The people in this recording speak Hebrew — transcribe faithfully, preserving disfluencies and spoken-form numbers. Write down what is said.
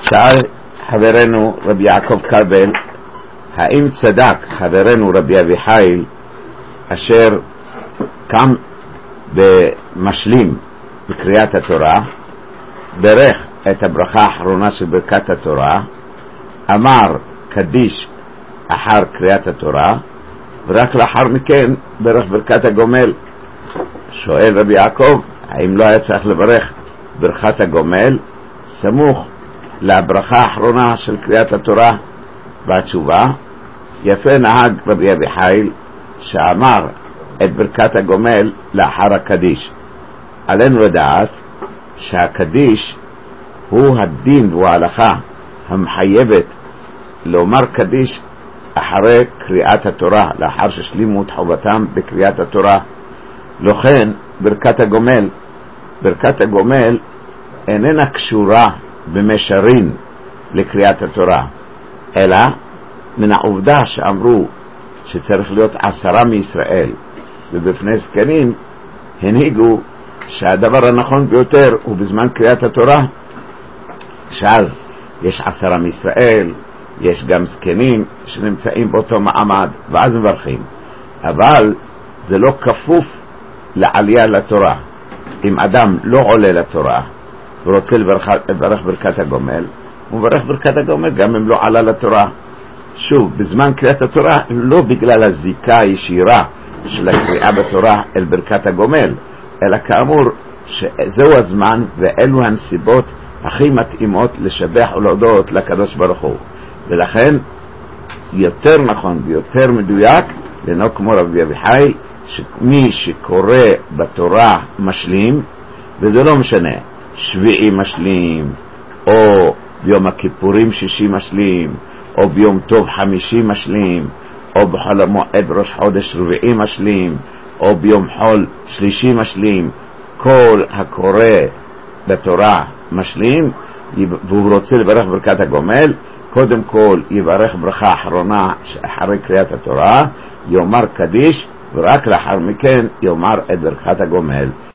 שאל חברנו רבי יעקב כבל, האם צדק חברנו רבי אביחיל אשר קם במשלים בקריאת התורה, ברך את הברכה האחרונה של ברכת התורה, אמר קדיש אחר קריאת התורה, ורק לאחר מכן ברך ברכת הגומל. שואל רבי יעקב, האם לא היה צריך לברך ברכת הגומל סמוך לברכה האחרונה של קריאת התורה? והתשובה, יפה נהג רבי אביחיל שאמר את ברכת הגומל לאחר הקדיש. עלינו לדעת שהקדיש הוא הדין והוא ההלכה המחייבת לומר קדיש אחרי קריאת התורה, לאחר ששלימו את חובתם בקריאת התורה. לכן ברכת הגומל, ברכת הגומל איננה קשורה במישרין לקריאת התורה, אלא מן העובדה שאמרו שצריך להיות עשרה מישראל ובפני זקנים הנהיגו שהדבר הנכון ביותר הוא בזמן קריאת התורה, שאז יש עשרה מישראל, יש גם זקנים שנמצאים באותו מעמד ואז מברכים, אבל זה לא כפוף לעלייה לתורה. אם אדם לא עולה לתורה ורוצה לברך, לברך ברכת הגומל, הוא מברך ברכת הגומל גם אם לא עלה לתורה. שוב, בזמן קריאת התורה לא בגלל הזיקה הישירה של הקריאה בתורה אל ברכת הגומל, אלא כאמור שזהו הזמן ואלו הנסיבות הכי מתאימות לשבח ולהודות לקדוש ברוך הוא. ולכן יותר נכון ויותר מדויק לנהוג כמו רבי אביחיל, שמי שקורא בתורה משלים, וזה לא משנה שביעי משלים, או ביום הכיפורים שישי משלים, או ביום טוב חמישי משלים, או בחול המועד ראש חודש רביעי משלים, או ביום חול שלישי משלים, כל הקורא בתורה משלים והוא רוצה לברך ברכת הגומל, קודם כל יברך ברכה אחרונה אחרי קריאת התורה, יאמר קדיש, ורק לאחר מכן יאמר את ברכת הגומל.